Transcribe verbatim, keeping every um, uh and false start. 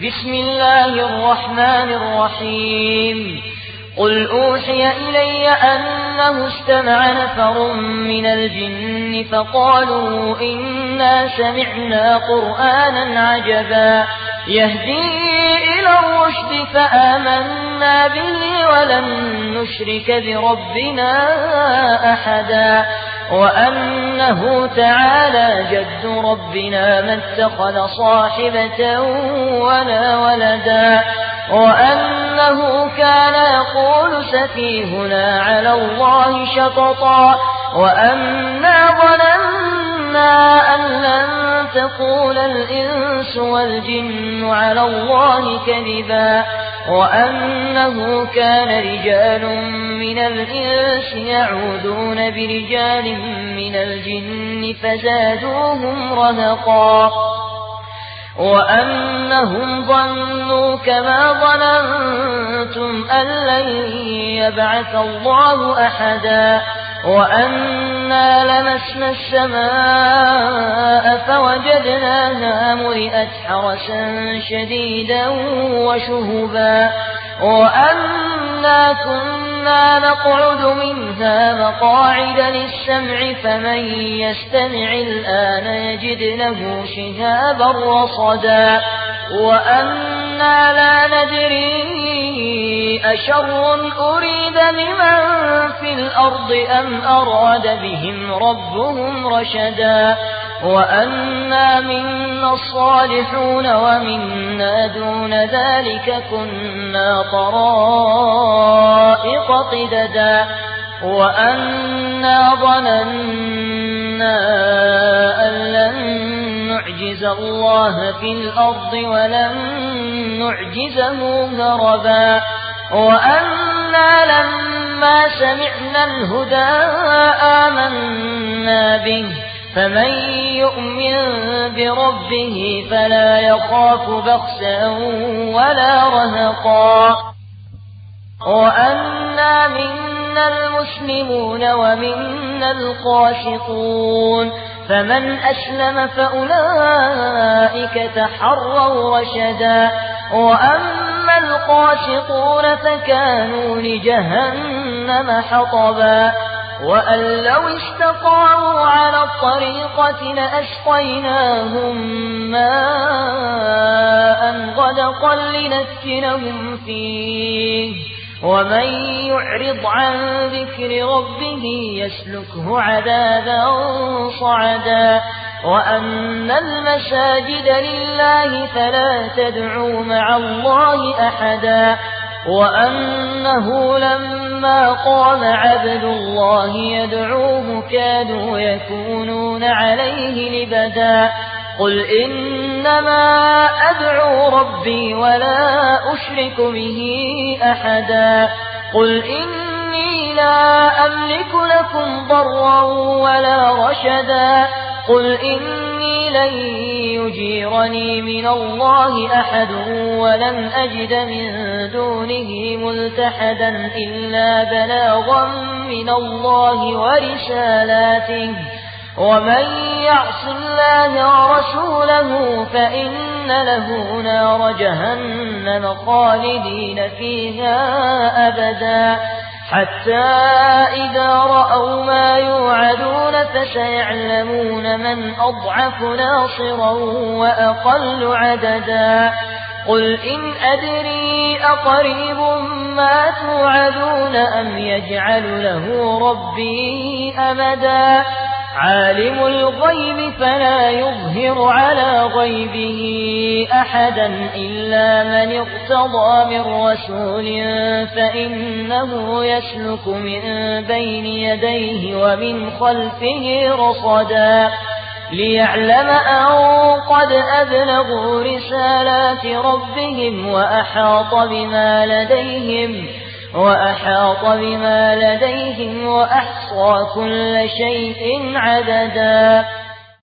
بسم الله الرحمن الرحيم قل أوحي إلي أنه استمع نفر من الجن فقالوا إنا سمعنا قرآنا عجبا يهدي إلى الرشد فآمنا به ولن نشرك بربنا أحدا وأنه تعالى جد ربنا ما اتخذ صاحبة ولا ولدا وأنه كان يقول سفيهنا على الله شططا وأنا ظننا أن لن تقول الإنس والجن على الله كذبا وأنه كان رجال من الإنس يعوذون برجال من الجن فزادوهم رهقا وأنهم ظنوا كما ظننتم أن لن يبعث الله أحدا وأنا لمسنا السماء فوجدناها ملئت حرسا شديدا وشهبا وأنا كنا نقعد منها مقاعد للسمع فمن يستمع الآن يجد له شهابا رصدا وأنا لا ندري أشر أريد بمن في الأرض أم أراد بهم ربهم رشدا وأنا منا الصالحون ومنا دون ذلك كنا طرائق قددا وأنا ظننا أن لن نعجز الله في الأرض ولن نعجزه هربا وأنا لما سمعنا الهدى آمنا به فمن يؤمن بربه فلا يخاف بخسا ولا رهقا وأنا منا المسلمون ومنا القاسطون فمن أسلم فأولئك تحروا رشدا وأما القاسطون فكانوا لجهنم حطبا وأن لو استقاموا على الطريقة لأسقيناهم ماء غدقا لنفتنهم فيه ومن يعرض عن ذكر ربه يسلكه عذابا صعدا وأن المساجد لله فلا تدعوا مع الله أحدا وأنه لما قام عبد الله يدعوه كادوا يكونون عليه لبدا قل إنما أدعو ربي ولا أشرك به أحدا قل إني لا أملك لكم ضرا ولا رشدا قل إني لن يجيرني من الله أحد ولن أجد من دونه ملتحدا إلا بلاغا من الله ورسالاته ومن يعص الله ورسوله فإن له نار جهنم خالدين فيها أبدا حتى إذا رأوا ما يوعدون فسيعلمون من أضعف ناصرا وأقل عددا قل إن أدري أقريب ما توعدون أم يجعل له ربي أمدا عالم الغيب فلا يظهر على غيبه أحدا إلا من ارتضى من رسول فإنه يسلك من بين يديه ومن خلفه رصدا ليعلم أن قد أبلغوا رسالات ربهم وأحاط بما لديهم وأحاط بما لديهم وأحصى كل شيء عددا.